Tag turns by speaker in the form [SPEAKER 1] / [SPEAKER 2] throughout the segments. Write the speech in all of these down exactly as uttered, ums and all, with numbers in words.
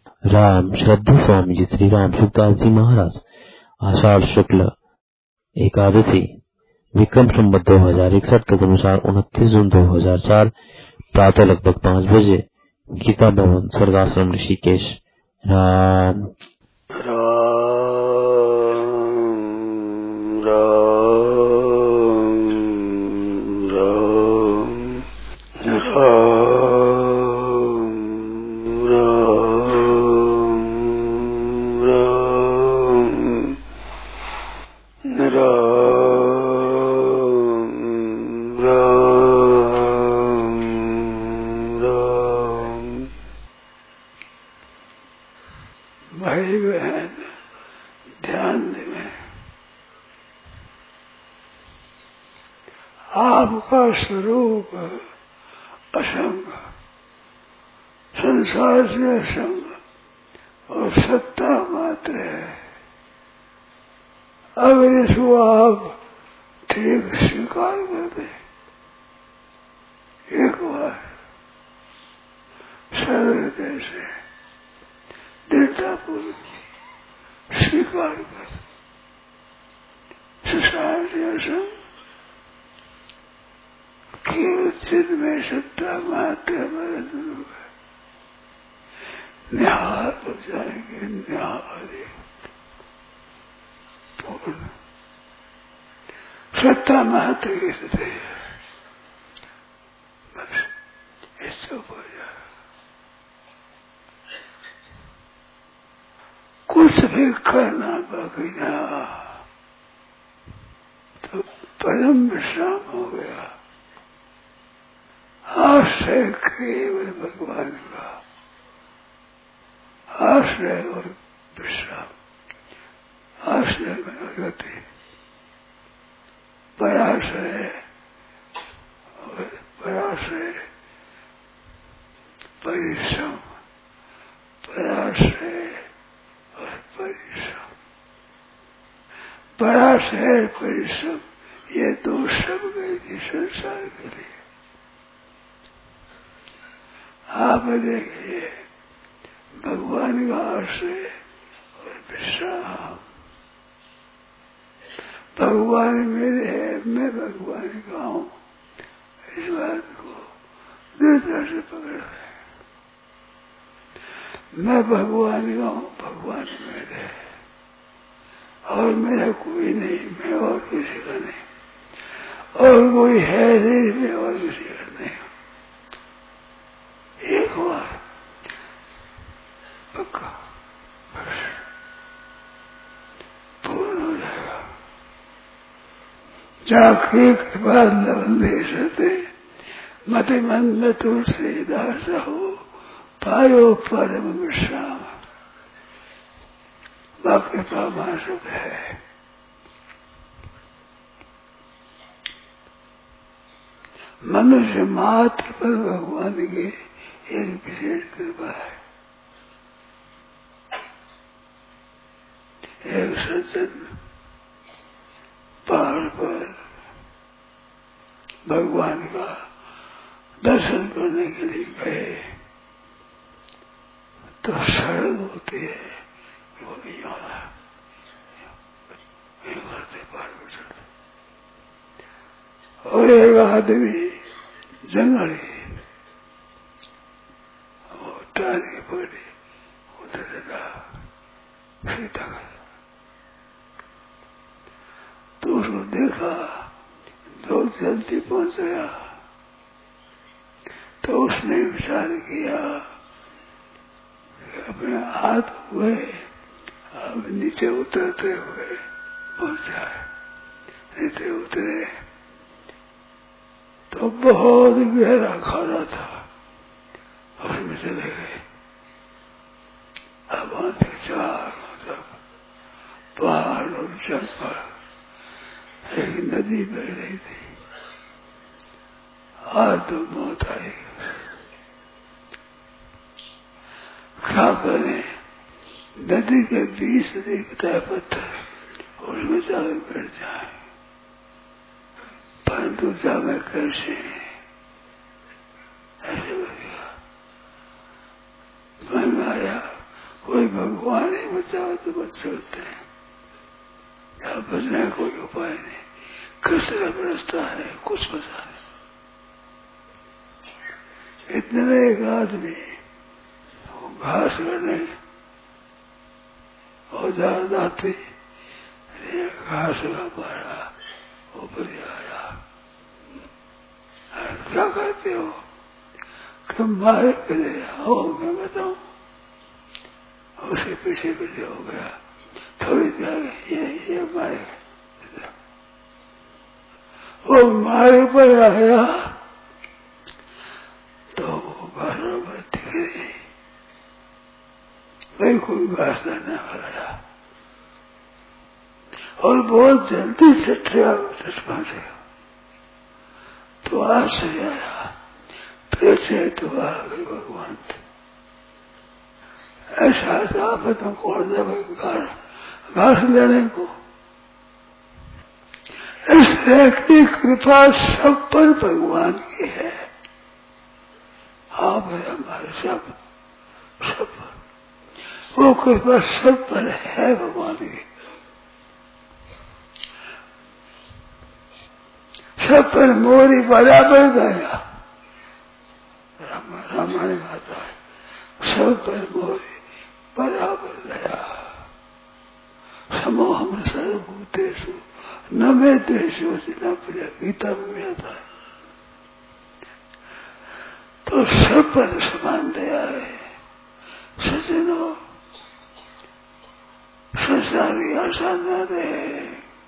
[SPEAKER 1] राम श्रद्धे स्वामी जी श्री राम सुखदास जी महाराज आषाढ़ शुक्ल एकादशी विक्रम संवत दो हजार इकसठ तदनुसार उनतीस जून दो हजार चार प्रातः लगभग पाँच बजे गीता भवन स्वर्गाश्रम ऋषिकेश। राम
[SPEAKER 2] आपका स्वरूप असंग, संसार से असंग और सत्ता मात्र है। अगर इसको आप ठीक स्वीकार कर दे, एक बार सर्वहृदय से दृढ़तापूर्वक स्वीकार कर, संसार से असंग केवल चिन्ह में सत्ता मात्र हमारा स्वरूप है। निहार हो जाएंगे, निहार पूर्ण सत्ता मात्र की स्थिति है। बस इससे हो जाए, कुछ भी करना बाकी ना, तो परम विश्राम हो गया। आश्रय केवल भगवान का, आश्रय और विश्राम, आश्रय में गति, पराश्रय और पराश्रय परिश्रम, पराश्रय और परिश्रम, पराश्रय परिश्रम, ये दो शब्द गए संसार के लिए। आप देखिए भगवान का आश्रय और विश्राम, भगवान मेरे है, मैं भगवान का हूँ, इस बात को दृढ़ता से पकड़ है। मैं भगवान का हूँ, भगवान मेरे है और मेरा कोई नहीं, मैं और किसी का नहीं, और कोई है नहीं, मैं और किसी का नहीं। एक बार पक्का पूर्ण हो जाएगा। जाके कृपा लवंदे सते मति मंद तुलसीदास हो, पायो परम विश्राम। कृपा मासुक है। मनुष्य मात्र पर भगवान की एक विशेष कृपा है। एक सज्जन पहाड़ पर भगवान का दर्शन करने के लिए गए तो सड़क होती है, वो नहीं आ रहा, पहाड़ पर चढ़ते और एक आदमी जंगल टाली पड़ी उधर लगा सीता का, तो उसको देखा तो जल्दी पहुंच गया। तो उसने विचार किया कि अपने हाथ हुए अब नीचे उतरते हुए पहुंच जाए। नीचे उतरे तो बहुत गहरा खाना था, उसमें चले गए। अब वहां से चारों तरफ पहाड़ और जंगल, एक नदी बह रही थी। आज तो मौत आई, क्या करें? नदी के बीच दिखता है पत्थर, उसमें जाकर बैठ जाए, परंतु जावे कैसे? ऐसे बढ़िया मन में आया कोई भगवान ही बचाओ तो बच सकते हैं, या बचने का कोई उपाय नहीं। किस तरह बरसता है कुछ पता नहीं। इतने में एक आदमी घास करने औजार दाती घास का पाया ऊपर आया, क्या करते हो कि मारे करे हो, मैं बताऊं। उसके पीछे पीछे हो गया, थोड़ी देर ये ये मारे, वो मारे पर आया तो वो घास में दिख रही, भाई कोई घास करने वाला, और बहुत जल्दी से पहुंच गया। तो आश्चर्य आया, फिर से तो आ गए भगवान थे। ऐसा आप तो कौन दे घास लेने को। इसलिए की कृपा सब पर भगवान की है। आप हमारे सब सब पर वो कृपा सब पर है भगवान की। सब पर मोरी बराबर गया, रामायण आता है, सब पर मोरी बराबर गया। समो हम सर्वभूतेषु न मे द्वेषो न प्रिय, गीता में आता है। तो सब पर समान दया है। सज्जनों, संसारी आशा न रहे,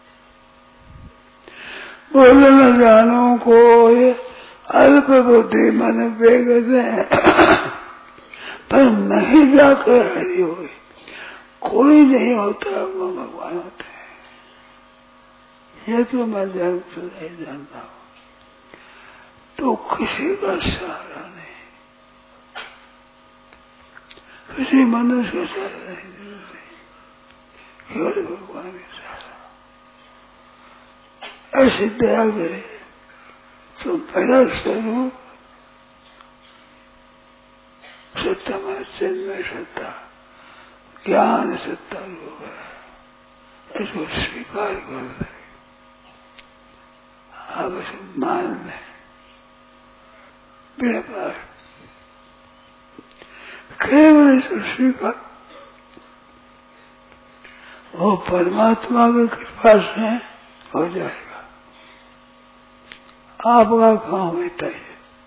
[SPEAKER 2] बोल न जानो को अल्प बुद्धि मन बेगते हैं, पर नहीं जाकर हरि हो। कोई नहीं होता, वो भगवान होते हैं। ये तो मैं जन्म से नहीं जानता हूँ। तो किसी का सहारा नहीं, किसी मनुष्य का सहारा नहीं, केवल भगवान का सहारा। ऐसे दया करे तो पहला स्वरूप सत्ता में चिन्मय सत्ता, ज्ञान सत्ता रूप है। इसको स्वीकार कर दे, आप इसे मान लें, व्यापार केवल इसे स्वीकार। वो परमात्मा की कृपा से हो जाएगा। आपका काम होता है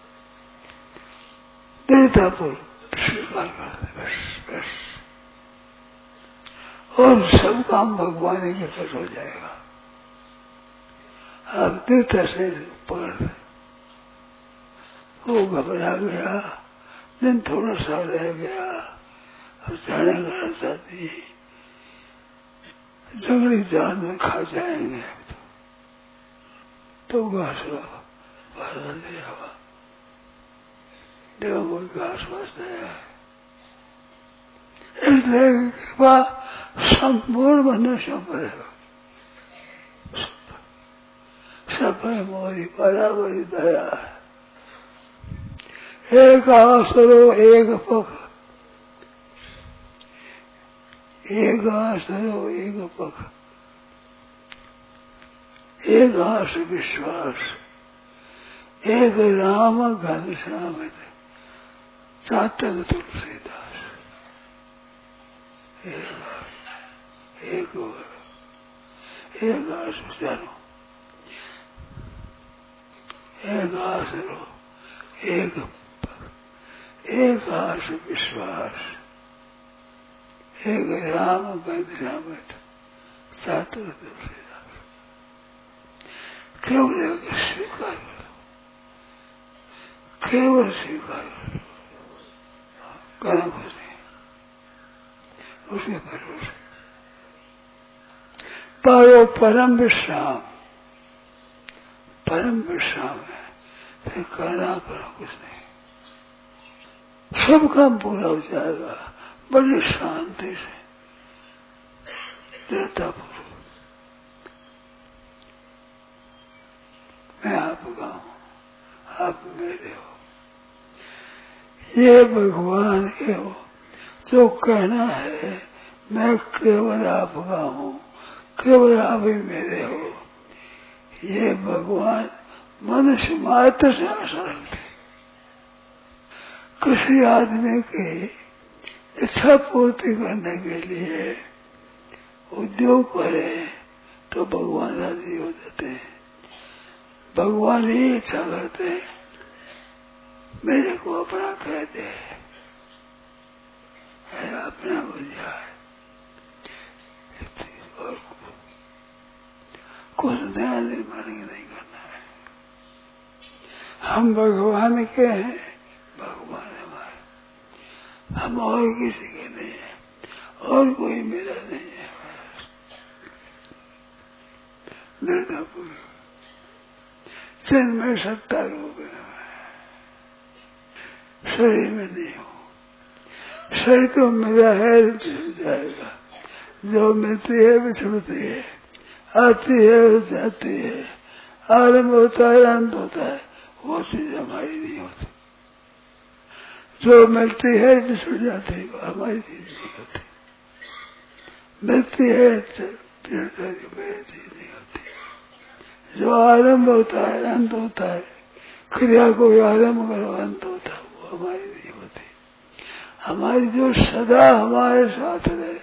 [SPEAKER 2] दृढ़तापूर्वक स्वीकार कर दे, बस बस, और सब काम भगवान के पास हो जाएगा। आप दृढ़ता से पकड़ दे। वो घबरा गया, दिन थोड़ा सा रह गया, अब जाने का चाहती जंगली जान में खा जाएंगे। अब तो तो घास बाधा दे हवा देखो, कोई घास वास नहीं है। इसलिए कृपा संपूर्ण मनुष्यों पर है, सब पर मोरी बराबरी दया है। एक आसरो एक पख, एक आसरो एक पख, एक आस विश्वास, एक राम घनश्याम चातक तुलसीदास। एक एक और एक आस विचारो, एक आसरो एक पख, एक आस विश्वास, एक राम घनश्याम चातक तुलसीदास। केवल स्वीकार करो, केवल स्वीकार करो, करना कुछ नहीं, उसके भरोसे पायो परम विश्राम। परम विश्राम है, फिर करना करो कुछ नहीं, सब काम पूरा हो जाएगा बड़ी शांति से, दृढ़तापूर्वक। मैं आपका हूँ, आप मेरे हो, ये भगवान के हो, जो कहना है मैं केवल आपका हूँ, केवल आप ही मेरे हो, ये भगवान मनुष्य मात्र से आशा रखते। किसी आदमी की इच्छा पूर्ति करने के लिए उद्योग करे तो भगवान राजी हो जाते हैं। भगवान ही इच्छा करते हैं मेरे को अपना कह दे, है अपना हो जाए, और कुछ नया निर्माण नहीं करना है। हम भगवान के हैं, भगवान हमारे, हम और किसी के नहीं है, और कोई मेरा नहीं है। चिन्ह में सत्ता रूप है, शरीर में नहीं हो। शरीर तो मेरा है, जाएगा, जो मिलती है विछड़ती है, आती है जाती है, आरंभ होता है अंत होता है, वो चीज हमारी नहीं होती। जो मिलती है विछड़ जाती है, हमारी चीज नहीं होती। मिलती है मेरी चीज नहीं होती। जो आरंभ होता है अंत होता है, क्रिया को आरंभ करो अंत होता है, वो हमारी नहीं होती। हमारी जो सदा हमारे साथ रहे,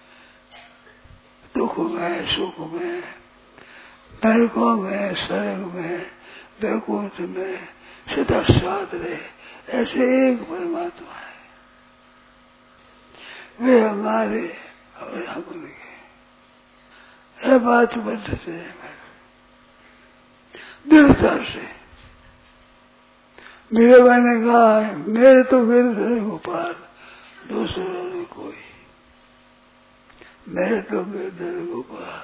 [SPEAKER 2] दुख में सुख में, नरकों में स्वर्ग में वैकुंठ में सदा साथ रहे, ऐसे एक परमात्मा है। वे हमारे और हम उनके, यह बात बढ़ते हैं दृढ़ता से। मेरे भाई ने कहा है मेरे तो गिरधर गोपाल, दूसरा नहीं कोई, मेरे तो गिरधर गोपाल,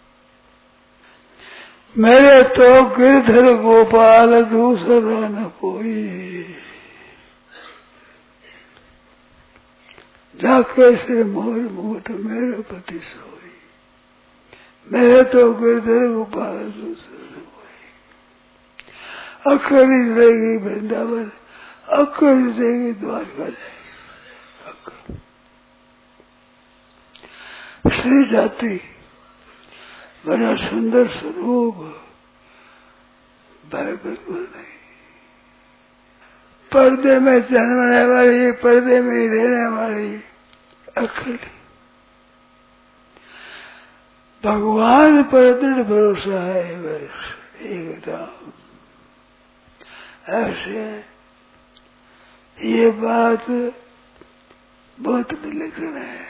[SPEAKER 2] मेरे तो गिरधर गोपाल, दूसरा न कोई। जाके से मोर मोट मेरे पति सोई, मेरे तो गिरधर गोपाल, दूसरा न कोई। अखरी रहेगी वृंदावन, अखरी रहेगी द्वारका जाएगी। श्री जाति बड़ा सुंदर स्वरूप, बिल्कुल नहीं। पर्दे में जन्मने वाली, पर्दे में ही रहने वाली, अकेली। भगवान पर दृढ़ भरोसा है बस एकदम। ऐसे ये बात बहुत विलक्षण है।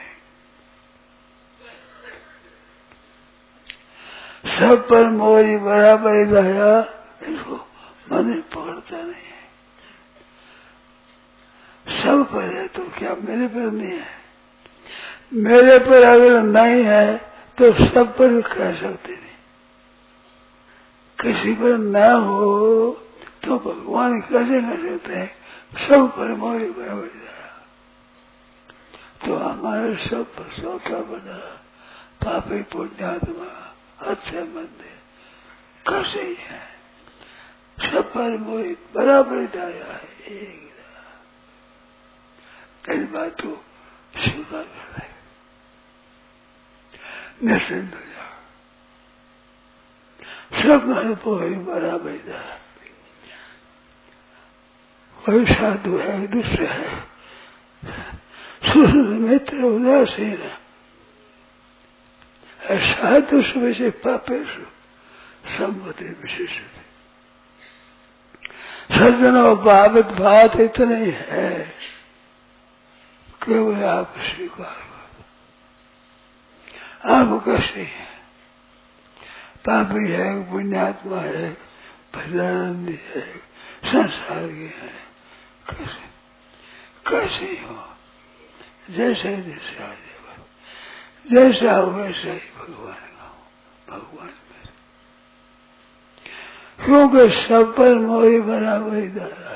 [SPEAKER 2] सब पर मोरी बराबर दया, इसको मन पकड़ता नहीं है। सब पर है तो क्या मेरे पर नहीं है? मेरे पर अगर नहीं है तो सब पर कह सकते नहीं। किसी पर न हो तो भगवान कैसे कह सकते हैं सब पर मोरी बराबर दया? तो हमारे सब पर छोटा बड़ा पापी पुण्यात्मा अच्छे मंदिर कैसे ही है, सब पर मोहित बराबर दया है। एक इस बात को स्वीकार कर रहे, निश्चिंत हो जाओ। सब पर मोहित बराबर दया। कोई साधु है, दूसरे है, सुर मित्र उदासीन, साधु से पापेशु सम्मति विशेष। सज्जनों भावत भात इतने ही है, केवल आप स्वीकार करो। आप कैसे हैं? पापी है, पुण्यात्मा है, भजनानंदी है, संसार के है, कैसे कैसे हो? जैसे जैसे आ जाए, जैसा हो वैसा ही भगवान का हो। भगवान में क्योंकि सब पर मोरी बराबर दया,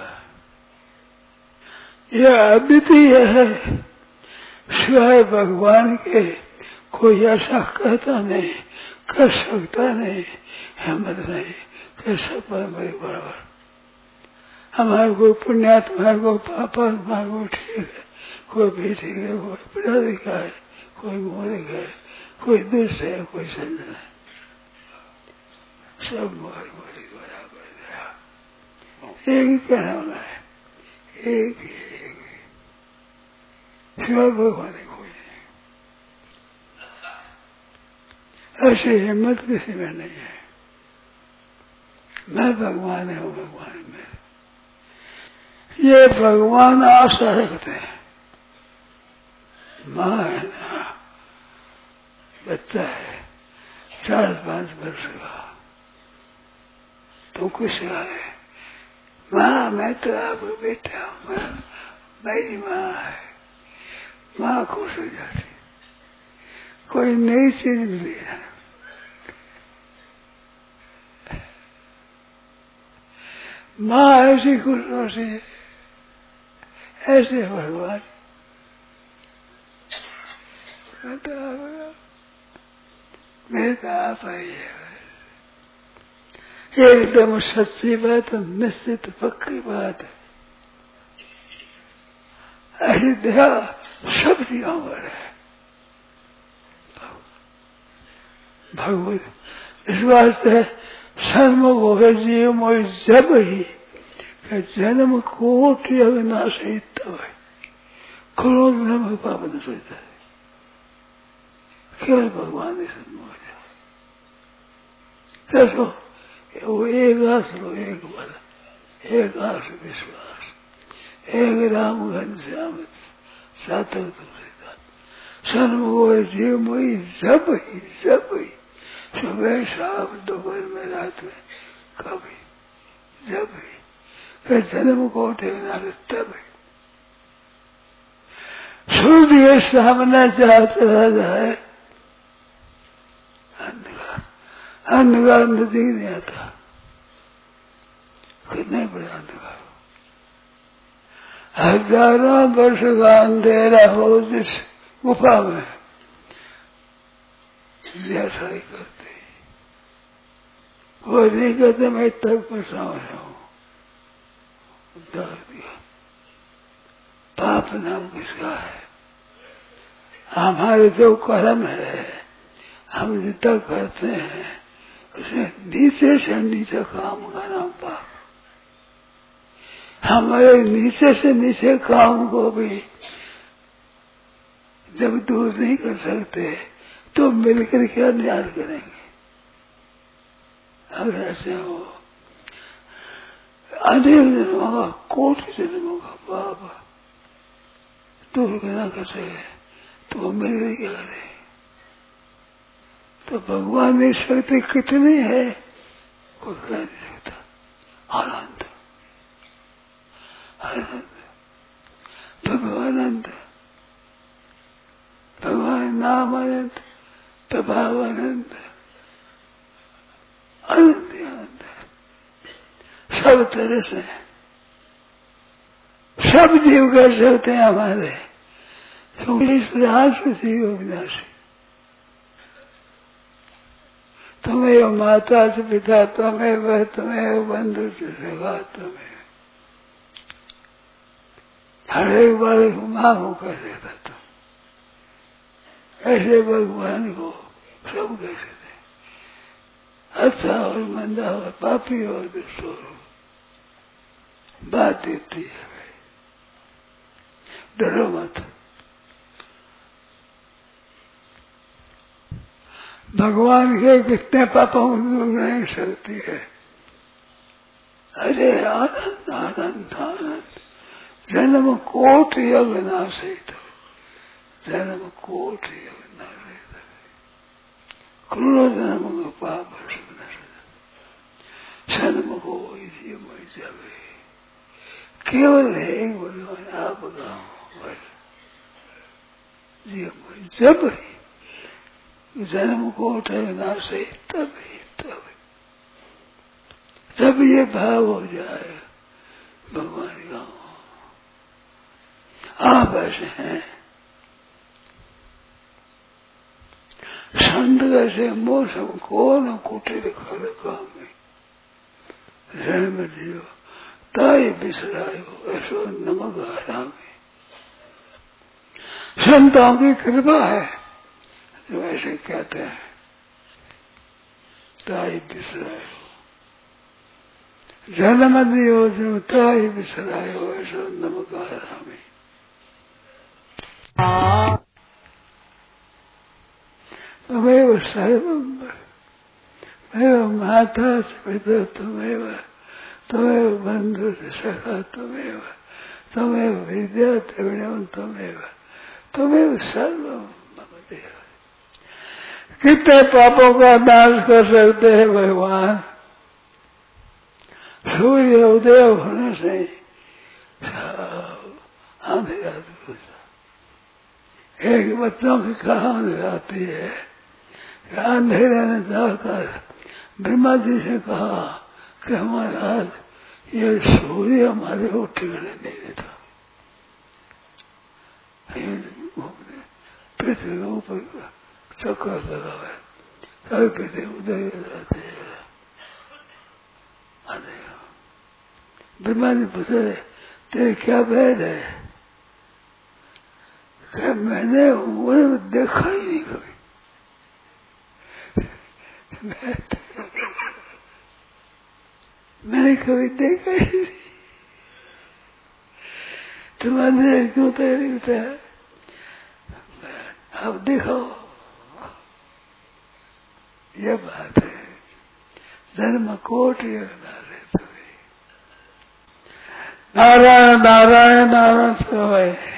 [SPEAKER 2] यह अद्वितीय है। सिवाय भगवान के कोई ऐसा कहता नहीं, कर सकता नहीं, हिम्मत नहीं कि सब पर मोरी बराबर। हमारे को पुण्यात्मा को पापात्मा को ठीक है, कोई पीछे है, कोई पड़ा दिखा है, कोई मोरे है, कोई दुष्ट है, कोई सज्जन है, सब मोर मोरी बराबर है। एक ही कहना वाला है, एक ही एक ही शिवा भगवान कोई नहीं। ऐसी हिम्मत किसी में नहीं है। मैं भगवान है, हूँ भगवान में। ये भगवान आशा रखते हैं। माँ है ना, बच्चा है चार पांच वर्ष का, तो कुछ है माँ मैं तो आपका बेटा हूँ, मेरी माँ है। माँ खुश हो जाती, कोई नई चीज मिली है। माँ ऐसी खुश होती है, ऐसे भगवान मेरे तो आप आई है। एकदम सच्ची बात है, निश्चित पक्की बात है। अयोध्या सब दिगंबर है भगवत। इस वास्ते सन्मुख हो गए जीव मोह जब ही जन्म कोटि अविनाश ही तब है क्रोध में पाप न सोचता है। केवल भगवान ही सन्मुख है। कैसो वो एक आस लो, एक बल, एक आस विश्वास, एक राम घन श्याम सातक तुलसीदास। सन्मुख हो जीव मोही जब ही जब ही सुबह शाम दोपहर में रात में कभी जब ही फिर जन्म को उठेगा तब सूर्य सामने चाहता रह जाए अंधकार अंधकार नजदीक नहीं आता। कितने बड़े अंधकार हजारों वर्ष का अंधेरा हो जिस गुफा में जैसा ही करते वो नहीं कहते मैं तक फंसा रहा हूँ। दिया पाप नाम किसका है? हमारे जो कर्म है हम जितना करते हैं उसमें नीचे से नीचे काम का नाम पाप। हमारे नीचे से नीचे काम को भी जब दूर नहीं कर सकते तो मिलकर क्या न्याय करेंगे? अगर ऐसे हो अनेक जन्मों का कोटि जन्मों का पाप दूर करना कर सके तो मिल क्या करे? तो भगवान की शक्ति कितनी है कोई कह नहीं सकता। आनंद आनंद भगवान अनंत, भगवान नाम अनंत, प्रभाव अनंत, अनंत अनंत सब तरह से सब जीव कर सकते हैं हमारे। तो इस राष्ट्र जीव विनाशी तुम्हें वो माता से पिता, तुम्हें वह तुम्हें वो बंधु से सगा, तुम्हें हर एक बार माँ को कह देता तुम। ऐसे भगवान को सब कह सकते, अच्छा और मंदा और पापी और दुष्ट हो, बात इतनी है भाई, डरो मत। भगवान के कितने पापों को दूर नहीं सकती है। अरे आनंद आनंद आनंद जन्म कोट योग नाशित, जन्म कोट योग नाशित, क्रूर जन्म को पाप जन्म को इसी में जावे। केवल है भगवान आपका जीवन जब ही जन्म को उठेगा से तभी तभी जब ये भाव हो जाए भगवान का आप ऐसे हैं। संत कैसे मौसम कौन कुटिर खर काम में रहम दियो ताई बिसरायो ऐसो नमक आरा में। संतों की कृपा है जो ऐसे कहते हैं। ताई बिसरायो जन्म दियो जो ताई बिसरायो ऐसा नमकार हमें। तमेव सर्वम तमेव माता से पिता तमेव तमेव बंधु से सखा तमेव तमेव विद्या द्रविणम तमेव तमेव सर्वम मम देव। कितने पापों का नाश कर सकते हैं भगवान। सूर्य उदय होने से अंधेरा दूर। एक बच्चों की कहानी आती है, अंधेरे ने जाकर ब्रह्मा जी से कहा कि महाराज ये सूर्य हमारे को टिकने नहीं देता, पृथ्वी के ऊपर चक्कर लगा है, कभी पृथ्वी उदय हो जाती है। ब्रह्मा जी पूछे तेरे क्या भेद है? क्या मैंने उन्हें देखा ही नहीं कभी। मैंने कभी देखा ही नहीं। तुम्हारे क्यों तैयारी होता है? अब देखो ये बात है। जन्म कोटि नारायण नारायण नारायण नारायण